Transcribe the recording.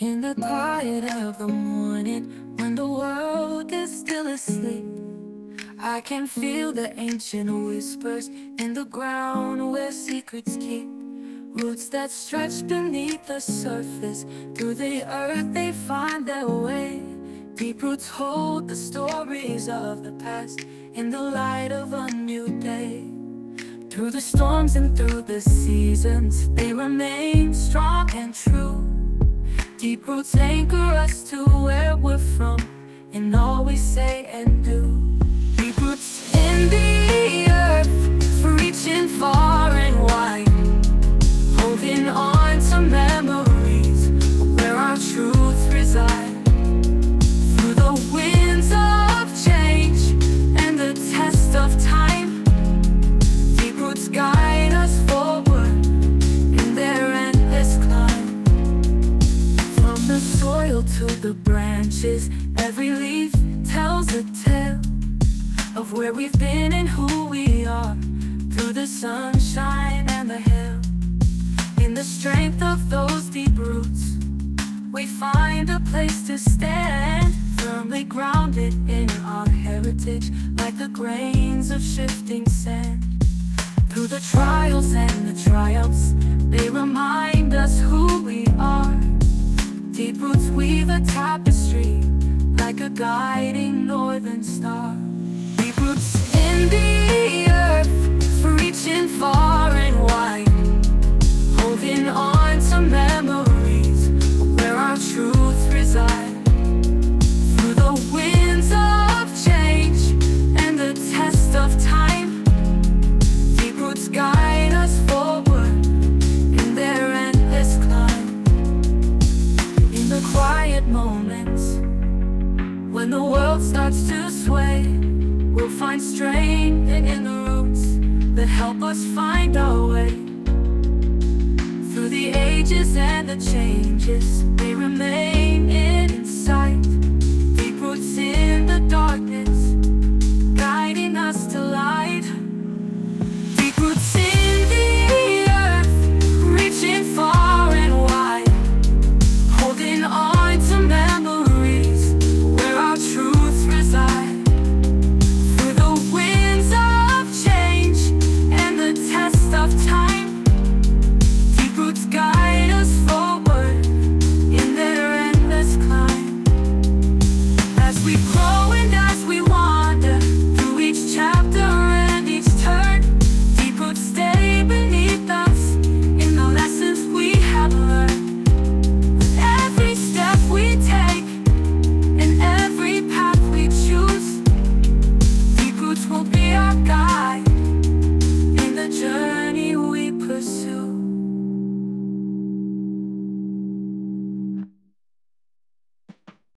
In the quiet of the morning, when the world is still asleep, I can feel the ancient whispers in the ground where secrets keep. Roots that stretch beneath the surface, through the earth they find their way. Deep roots hold the stories of the past in the light of a new day. Through the storms and through the seasons, they remain strong and true. Deep roots anchor us to where we're from, in all we say and do. Deep roots in the earth, reaching far and wide, holding on to memories where our truth resides. Through the winds of change and the test of time, deep roots guide us forward in their endless climb. From the soil to the branches, every leaf tells a tale of where we've been and who we are. Through the sunshine and the hail, in the strength of those deep roots, we find a place to stand, firmly grounded in our heritage, like the grains of shifting sand. Through the trials and the triumphs, they remind us who we are. Deep roots weave a tapestry, like a guiding northern star. Deep roots in the earth, reaching far and wide, holding on to memories where our truth resides. Through the winds of change and the test of time, deep roots guide us forward in their endless climb. In the quiet moments, when the world starts to sway, we'll find strength in the roots that help us find our way. Through the ages and the changes,